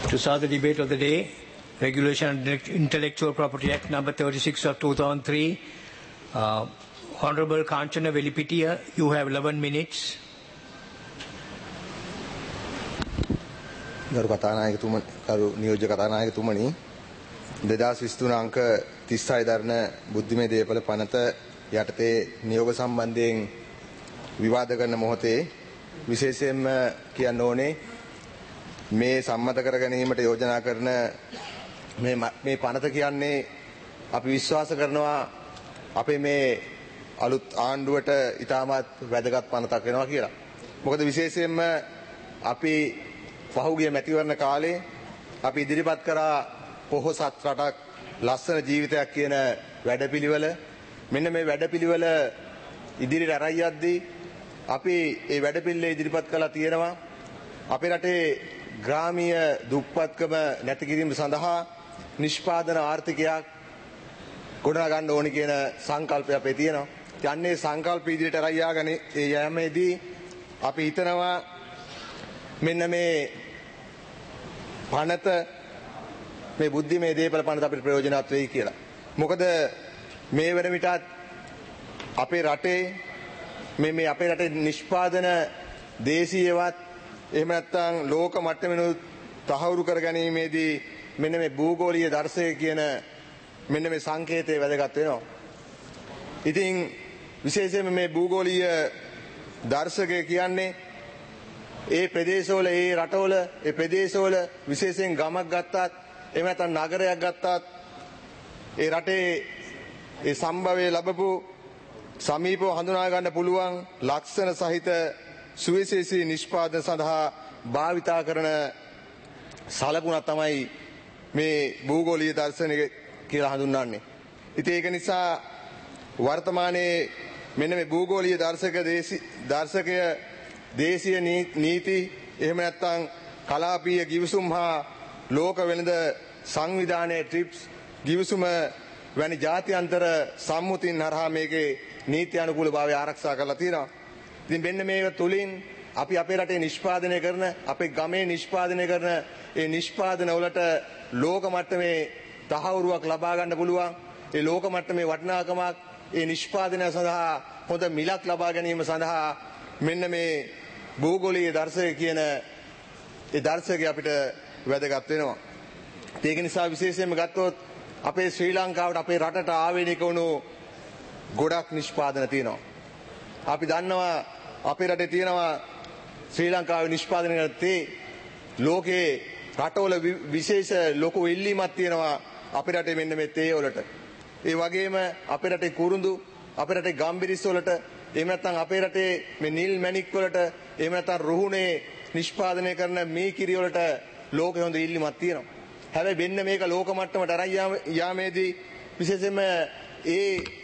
To start the debate of the day, Regulation of Intellectual Property Act number 36 of 2003. Honorable Kanchana Velipitiya, you have 11 minutes. ගරු කතානායකතුමනි, ගරු නියෝජ්‍ය කතානායකතුමනි, 2023 අංක 36 දරන බුද්ධිමය දේපල පනත යටතේ නියෝග සම්බන්ධයෙන් විවාද කරන මොහොතේ විශේෂයෙන්ම කියන්න ඕනේ මේ සම්මත කර ගැනීමට යෝජනා කරන මේ පනත කියන්නේ අපි විශ්වාස කරනවා අපේ මේ අලුත් ආණ්ඩුවට ඉතාමත් වැදගත් පනතක් වෙනවා කියලා. මොකද විශේෂයෙන්ම අපි පහුගිය මැතිවරණ කාලේ අපි ඉදිරිපත් කරා පොහොසත් රටක් ලස්සන ජීවිතයක් කියන වැඩපිළිවෙල. මෙන්න මේ වැඩපිළිවෙල ඉදිරියට අරන් යද්දී අපි මේ වැඩපිළිවෙල ඉදිරිපත් කළා තියෙනවා අපේ රටේ ග්‍රාමීය දුප්පත්කම නැති කිරීම සඳහා නිෂ්පාදන ආර්ථිකයක් ගොඩනගා ගන්න ඕනි කියන සංකල්පය අපේ තියෙනවා. යන්නේ සංකල්ප ඉදිරියට අරන් යාගෙන ඒ යෑමේදී අපි හිතනවා මෙන්න මේ පනත මේ බුද්ධිමය දේපල පනත අපිට ප්‍රයෝජනවත් වෙයි කියලා. මොකද මේ වෙන විටත් අපේ රටේ මේ අපේ රටේ නිෂ්පාදන දේශීයවත් එහෙම නැත්නම් ලෝක මට්ටමිනුත් තහවුරු කර ගැනීමේදී මෙන්න මේ භූගෝලීය දර්ශනය කියන මෙන්න මේ සංකේතය වැදගත් වෙනවා. ඉතින් විශේෂයෙන්ම මේ භූගෝලීය දර්ශකය කියන්නේ ඒ ප්‍රදේශවල ඒ රටවල ඒ ප්‍රදේශවල විශේෂයෙන් ගමක් ගත්තත් එහෙම නැත්නම් නගරයක් ගත්තත් ඒ රටේ ඒ සම්භවය ලැබපු සමීපව හඳුනා ගන්න පුළුවන් ලක්ෂණ සහිත සුවිශේෂී නිෂ්පාදන සඳහා භාවිතා කරන සලකුණක් තමයි මේ භූගෝලීය දර්ශනය කියලා හඳුන්වන්නේ. ඉතින් ඒක නිසා වර්තමානයේ මෙන්න මේ භූගෝලීය දර්ශකය දේශීය නීති එහෙම නැත්නම් කලාපීය ගිවිසුම් හා ලෝක වෙළඳ සංවිධානයේ ට්‍රිප්ස් ගිවිසුම වැනි ජාත්‍යන්තර සම්මුතින් හරහා මේකේ නීති අනුකූලභාවය ආරක්ෂා කරලා තියෙනවා. ඉතින් මෙන්න මේක තුලින් අපි අපේ රටේ නිෂ්පාදනය කරන අපේ ගමේ නිෂ්පාදනය කරන ඒ නිෂ්පාදන වලට ලෝක මට්ටමේ තහවුරුවක් ලබා ගන්න පුළුවන්. ඒ ලෝක මට්ටමේ වටිනාකමක් ඒ නිෂ්පාදනය සඳහා හොඳ මිලක් ලබා ගැනීම සඳහා මෙන්න මේ භූගෝලීය දර්ශකය කියන ඒ දර්ශකය අපිට වැදගත් වෙනවා. ඒක නිසා විශේෂයෙන්ම ගත්තොත් අපේ ශ්‍රී ලංකාවට අපේ රටට ආවේනික වුණු ගොඩක් නිෂ්පාදන තියෙනවා. අපි දන්නවා අපේ රටේ තියෙනවා ශ්‍රී ලංකාවේ නිෂ්පාදනය කරන තේ ලෝකේ රටවල විශේෂ ලොකු ඉල්ලීමක් තියෙනවා අපේ රටේ මෙන්න මේ තේ වලට. ඒ වගේම අපේ රටේ කුරුඳු අපේ රටේ ගම්බිරිස් වලට එහෙම නැත්නම් අපේ රටේ මේ නිල් මැණික් වලට එහෙම නැත්නම් රුහුණේ නිෂ්පාදනය කරන මේ කිරි වලට ලෝකෙ හොඳ ඉල්ලීමක් තියෙනවා. හැබැයි මෙන්න මේක ලෝක මට්ටමට අරන් යාමේදී විශේෂයෙන්ම ඒ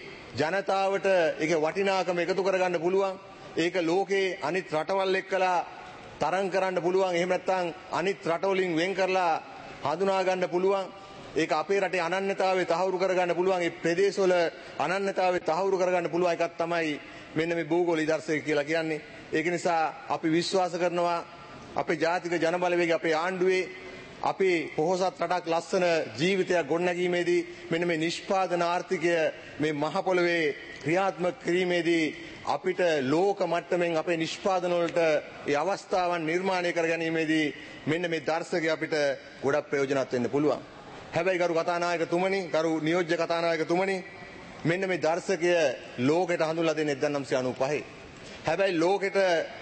ජනතාවට ඒක වටිනාකම එකතු කරගන්න පුළුවන්. ඒක ලෝකේ අනිත් රටවල් එක්කලා තරම් කරන්න පුළුවන්. එහෙම නැත්නම් අනිත් රටවලින් වෙන් කරලා හඳුනා ගන්න පුළුවන්. ඒක අපේ රටේ අනන්‍යතාවය තහවුරු කරගන්න පුළුවන්. ඒ ප්‍රදේශවල අනන්‍යතාවය තහවුරු කරගන්න පුළුවන් එකක් තමයි මෙන්න මේ භූගෝලීය දර්ශකය කියලා කියන්නේ. ඒක නිසා අපි විශ්වාස කරනවා අපේ ජාතික ජනබලවේගය අපේ ආණ්ඩුවේ අපි පොහොසත් රටක් ලස්සන ජීවිතයක් ගොඩනැගීමේදී මෙන්න මේ නිෂ්පාදන ආර්ථිකය මේ මහ පොළවේ ක්‍රියාත්මක කිරීමේදී අපිට ලෝක මට්ටමින් අපේ නිෂ්පාදන වලට ඒ අවස්ථාවන් නිර්මාණය කර ගැනීමේදී මෙන්න මේ දර්ශකය අපිට ගොඩක් ප්‍රයෝජනවත් වෙන්න පුළුවන්. හැබැයි ගරු කතානායකතුමනි, ගරු නියෝජ්‍ය කතානායකතුමනි, මෙන්න මේ දර්ශකය ලෝකෙට හඳුන්ලා දෙන්නේ 1995. හැබැයි ලෝකෙට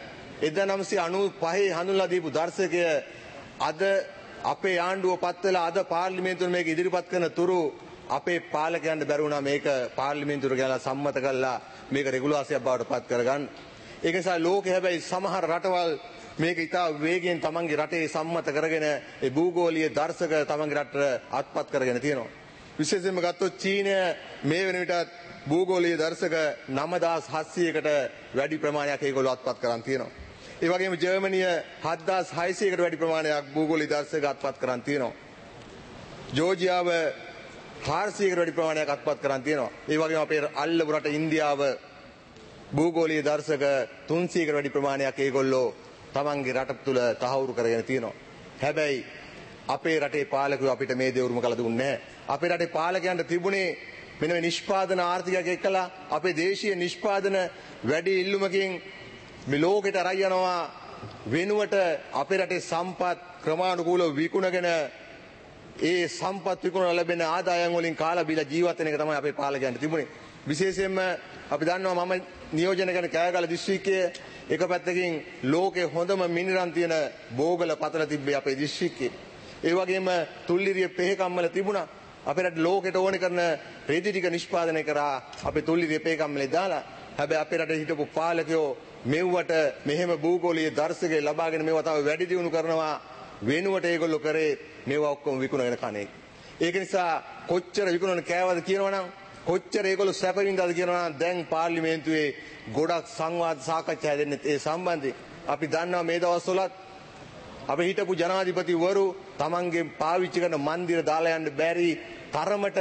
1995 හඳුන්ලා දීපු දර්ශකය අද අපේ ආණ්ඩුව පත් වෙලා අද පාර්ලිමේන්තුවේ මේක ඉදිරිපත් කරන තුරු අපේ පාලකයන්ට බැරි වුණා මේක පාර්ලිමේන්තුවට ගිහලා සම්මත කරලා මේක රෙගුලාසියක් බවට පත් කරගන්න. ඒක නිසා ලෝකෙ හැබැයි සමහර රටවල් මේක ඉතා වේගයෙන් තමන්ගේ රටේ සම්මත කරගෙන ඒ භූගෝලීය දර්ශක තමන්ගේ රටට අත්පත් කරගෙන තියෙනවා. විශේෂයෙන්ම ගත්තොත් චීනය මේ වෙන විටත් භූගෝලීය දර්ශක 9700කට වැඩි ප්‍රමාණයක් ඒගොල්ලෝ අත්පත් කරන් තියෙනවා. ඒ වගේම ජර්මනිය 7600කට වැඩි ප්‍රමාණයක් භූගෝලීය දර්ශක අත්පත් කරන් තියෙනවා. ජෝර්ජියාව 400කට වැඩි ප්‍රමාණයක් අත්පත් කරන් තියෙනවා. ඒ වගේම අපේ අල්ලපු රට ඉන්දියාව භූගෝලීය දර්ශක 300කට වැඩි ප්‍රමාණයක් ඒගොල්ලෝ තමන්ගේ රට තුළ තහවුරු කරගෙන තියෙනවා. හැබැයි අපේ රටේ පාලකයෝ අපිට මේ දේ උරුම කළ දුන්නේ නැහැ. අපේ රටේ පාලකයන්ට තිබුණේ මෙන්න මේ නිෂ්පාදන ආර්ථිකයක් එක්කලා අපේ දේශීය නිෂ්පාදන වැඩි ඉල්ලුමකින් මේ ලෝකෙට අරයි යනවා වෙනුවට අපේ රටේ සම්පත් ක්‍රමානුකූලව විකුණගෙන ඒ සම්පත් විකුණන ලැබෙන ආදායම් වලින් කාලා බීලා ජීවත් වෙන එක තමයි අපේ පාලකයන්ට තිබුණේ. විශේෂයෙන්ම අපි දන්නවා මම නියෝජනය කරන කෑගල දිස්ත්‍රික්කයේ එක පැත්තකින් ලෝකේ හොඳම මිනිරන් තියෙන බෝගල පතල තිබ්බේ අපේ දිස්ත්‍රික්කේ. ඒ වගේම තුල්ලිරිය පෙහෙකම්මල තිබුණා. අපේ රට ලෝකෙට ඕන කරන රෙදි ටික නිෂ්පාදනය කරා අපේ තුල්ලිරිය පෙහෙකම්මලේ දාලා. හැබැයි අපේ රටේ හිටපු පාලකයෝ මෙව්වට මෙහෙම භූගෝලීය දර්ශකය ලබාගෙන මේවා තව වැඩි දියුණු කරනවා වෙනුවට ඒගොල්ලෝ කරේ මේවා ඔක්කොම විකුණගෙන කන්නේ. ඒක නිසා කොච්චර විකුණන කෑවද කියනවනම් කොච්චර ඒගොල්ලෝ සැප වින්දාද කියනවනම් දැන් පාර්ලිමේන්තුවේ ගොඩක් සංවාද සාකච්ඡා හැදෙන්නේ ඒ සම්බන්ධයෙන්. අපි දන්නවා මේ දවස්වලත් අපේ හිටපු ජනාධිපතිවරු තමන්ගේ පාවිච්චි කරන මන්දිර දාලා යන්න බැරි තරමට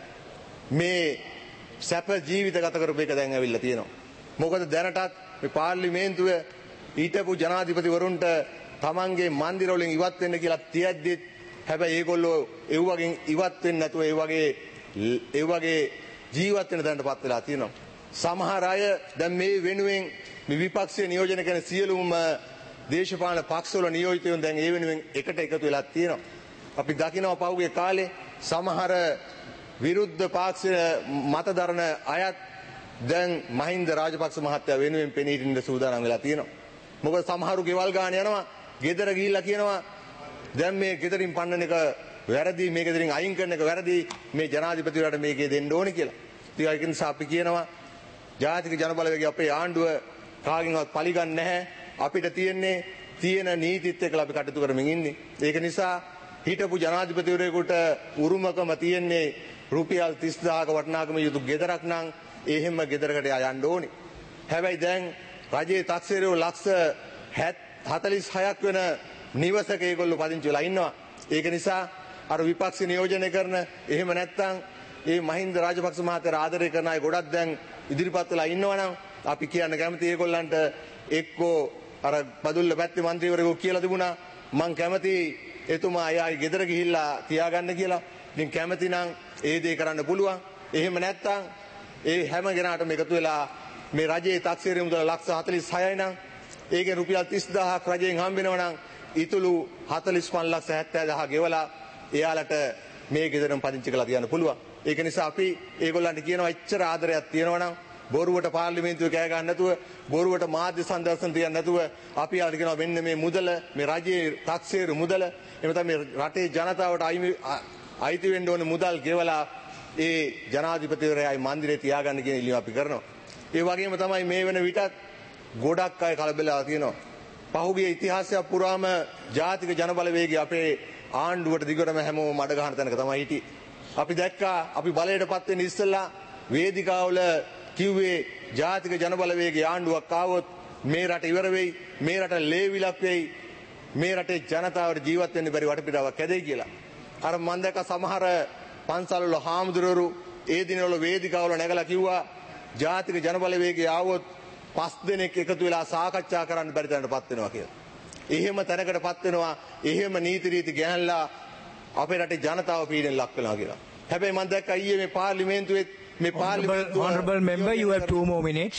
මේ සැප ජීවිත ගත කරපු එක දැන් ඇවිල්ලා තියෙනවා. මොකද දැනටත් මේ පාර්ලිමේන්තුවේ හිටපු ජනාධිපතිවරුන්ට තමන්ගේ මන්දිර වලින් ඉවත් වෙන්න කියලා තියද්දි හැබැයි ඒගොල්ලෝ ඒ වගේ ඉවත් වෙන්නේ නැතුව ඒ වගේ ජීවත් වෙන තැනටපත් වෙලා තියෙනවා. සමහර අය දැන් මේ වෙනුවෙන් මේ විපක්ෂයේ නියෝජනය කරන සියලුම දේශපාලන පක්ෂවල නියෝජිතයන් දැන් ඒ වෙනුවෙන් එකට එකතු වෙලා තියෙනවා. අපි දකිනවා පහුගිය කාලේ සමහර විරුද්ධ පාක්ෂ මත දරන අයත් දැන් මහින්ද රාජපක්ෂ මහත්තයා වෙනුවෙන් පෙනී සිටින්න සූදානම් වෙලා තියෙනවා. මොකද සමහරු ගෙවල් ගාන යනවා, ගෙදර ගිහිල්ලා කියනවා දැන් මේ ගෙදරින් පන්නන එක වැරදි, මේ ගෙදරින් අයින් කරන එක වැරදි, මේ ජනාධිපතිවරයාට මේකේ දෙන්න ඕනේ කියලා. ඉතින් ඒක නිසා අපි කියනවා ජාතික ජනබලවේගය අපේ ආණ්ඩුව කාගෙන්වත් පරිගන්නේ නැහැ. අපිට තියෙන නීතිත් එක්කලා අපි කටයුතු කරමින් ඉන්නේ. ඒක නිසා හිටපු ජනාධිපතිවරයෙකුට උරුමකම තියෙන්නේ රුපියල් 30000ක වටිනාකම යුතු ගෙදරක් නම් එහෙම ගෙදරකට යන්න ඕනේ. හැබැයි දැන් රජයේ තාක්ෂේරයෝ ලක්ෂ 46ක් වෙන නිවසක ඒගොල්ලෝ පදිංචි වෙලා ඉන්නවා. ඒක නිසා අර විපක්ෂ නියෝජනය කරන එහෙම නැත්නම් ඒ මහින්ද රාජපක්ෂ මහත්තයා ආදරය කරන අය ගොඩක් දැන් ඉදිරිපත් වෙලා ඉන්නවනම් අපි කියන්න කැමති ඒගොල්ලන්ට එක්කෝ අර බදුල්ල පැත්තේ മന്ത്രിවරයෙකු කියලා තිබුණා මං කැමති එතුමා අයයි ගෙදර ගිහිල්ලා තියාගන්න කියලා. ඉතින් කැමති නම් ඒ දේ කරන්න පුළුවන්. එහෙම නැත්නම් ඒ හැම කෙනාටම එකතු වෙලා මේ රජයේ තාක්ෂේරය මුදල ලක්ෂ 46යි නම් ඒකේ රුපියල් 30000ක් රජයෙන් හම්බ වෙනවා නම් ඊතුළු 45,70,000 ගෙවලා එයාලට මේ ගෙදරම පදිංචි කරලා තියන්න පුළුවන්. ඒක නිසා අපි ඒගොල්ලන්ට කියනවා එච්චර ආදරයක් තියෙනවා නම් බොරුවට පාර්ලිමේන්තුවේ කෑ ගන්න නැතුව බොරුවට මාධ්‍ය සංදර්ශන තියන්න නැතුව අපි යාට කියනවා මෙන්න මේ මුදල මේ රජයේ තාක්ෂේර මුදල එහෙම තමයි මේ රටේ ජනතාවට අයිති වෙන්න ඕන මුදල් ගෙවලා ඒ ජනාධිපතිවරයායි මන්දිරේ තියාගන්න කියන ඉල්ලීම අපි කරනවා. ඒ වගේම තමයි මේ වෙන විටත් ගොඩක් අය කලබලලා තියෙනවා. පහුගිය ඉතිහාසයක් පුරාම ජාතික ජනබලවේගය අපේ ආණ්ඩුවට දිගටම හැමෝම මඩ ගහන තැනක තමයි හිටියේ. අපි දැක්කා අපි බලයටපත් වෙන්න ඉස්සෙල්ලා වේදිකාවල කිව්වේ ජාතික ජනබලවේගයේ ආණ්ඩුවක් ආවොත් මේ රට ඉවර වෙයි, මේ රට ලේවිලක් වෙයි, මේ රටේ ජනතාවට ජීවත් වෙන්න බැරි වටපිටාවක් හැදෙයි කියලා. අර මම දැක්ක සමහර පන්සල් වල හාමුදුරුවරු ඒ දිනවල වේදිකාවල නැගලා කිව්වා ජාතික ජනබලවේගය ආවොත් 5 දෙනෙක් එකතු වෙලා සාකච්ඡා කරන්න බැරි තැනටපත් වෙනවා කියලා. එහෙම තැනකටපත් වෙනවා, එහෙම නීති රීති ගැහැණලා අපේ රටේ ජනතාව පීඩන ලක් වෙනවා කියලා. හැබැයි මම දැක්කා ඊයේ මේ පාර්ලිමේන්තුවේ Honorable member, you have 2 more minutes.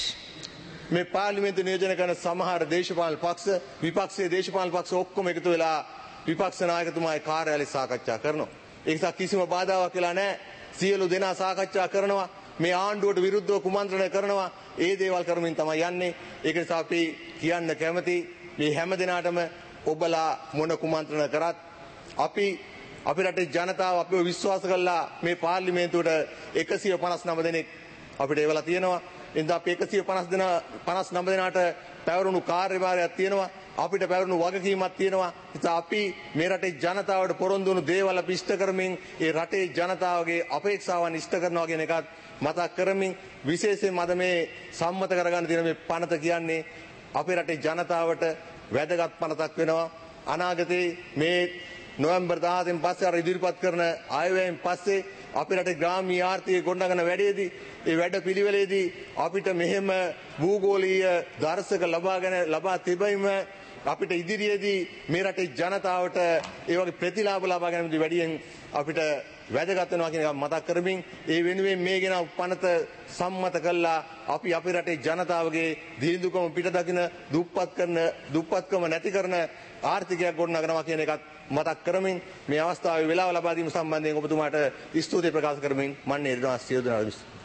මේ පාර්ලිමේන්තු නියෝජනය කරන සමහර දේශපාලන පක්ෂ විපක්ෂයේ දේශපාලන පක්ෂ ඔක්කොම එකතු වෙලා විපක්ෂ නායකතුමාගේ කාර්යාලය සාකච්ඡා කරනවා. ඒ නිසා කිසිම බාධාවක් වෙලා නැහැ. සියලු දෙනා සාකච්ඡා කරනවා. මේ ආණ්ඩුවට විරුද්ධව කුමන්ත්‍රණය කරනවා. ඒ දේවල් කරමින් තමයි යන්නේ. ඒක නිසා අපි කියන්න කැමති මේ හැම දිනාටම ඔබලා මොන කුමන්ත්‍රණ කරත් අපි රටේ ජනතාව අපිව විශ්වාස කළා මේ පාර්ලිමේන්තුවට 159 දෙනෙක් අපිට එවලා තියෙනවා. එඳා අපි 159 දෙනාට පැවරුණු කාර්යභාරයක් තියෙනවා. අපිට පැවරුණු වගකීමක් තියෙනවා. ඉතින් අපි මේ රටේ ජනතාවට පොරොන්දු වුණු දේවල් අපි ඉෂ්ට කරමින් ඒ රටේ ජනතාවගේ අපේක්ෂාවන් ඉෂ්ට කරනවා කියන එකත් මතක් කරමින් විශේෂයෙන්ම අද මේ සම්මත කරගන්න තියෙන මේ පනත කියන්නේ අපේ රටේ ජනතාවට වැදගත් පනතක් වෙනවා. අනාගතේ මේ නොවැම්බර් 17 පස්සේ අර ඉදිරිපත් කරන ආයවැයෙන් පස්සේ අපේ රටේ ග්‍රාමීය ආර්ථිකය ගොඩනගන වැඩේදී ඒ වැඩ පිළිවෙලේදී අපිට මෙහෙම භූගෝලීය දර්ශක ලබා තිබීම අපිට ඉදිරියේදී මේ රටේ ජනතාවට ඒ වගේ ප්‍රතිලාභ ලබා ගැනීමදී වැඩියෙන් අපිට වැදගත් වෙනවා කියන එක මතක් කරමින් ඒ වෙනුවෙන් මේ ගෙන පනත සම්මත කළා අපි අපේ රටේ ජනතාවගේ දිලිඳුකම පිට දකින දුප්පත්කම නැති කරන ආර්ථිකයක් ගොඩනගනවා කියන එකත් මතක් කරමින් මේ අවස්ථාවේ වේලාව ලබා දීම සම්බන්ධයෙන් ඔබතුමාට ස්තුතිය ප්‍රකාශ කරමින් මම නිර්වාසිත සියලු දෙනාට